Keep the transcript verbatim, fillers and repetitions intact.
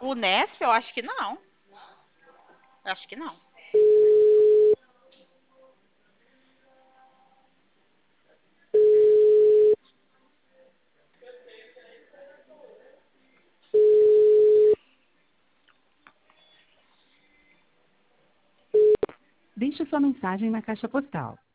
O Nesp, eu acho que não. Eu acho que não. Deixe sua mensagem na caixa postal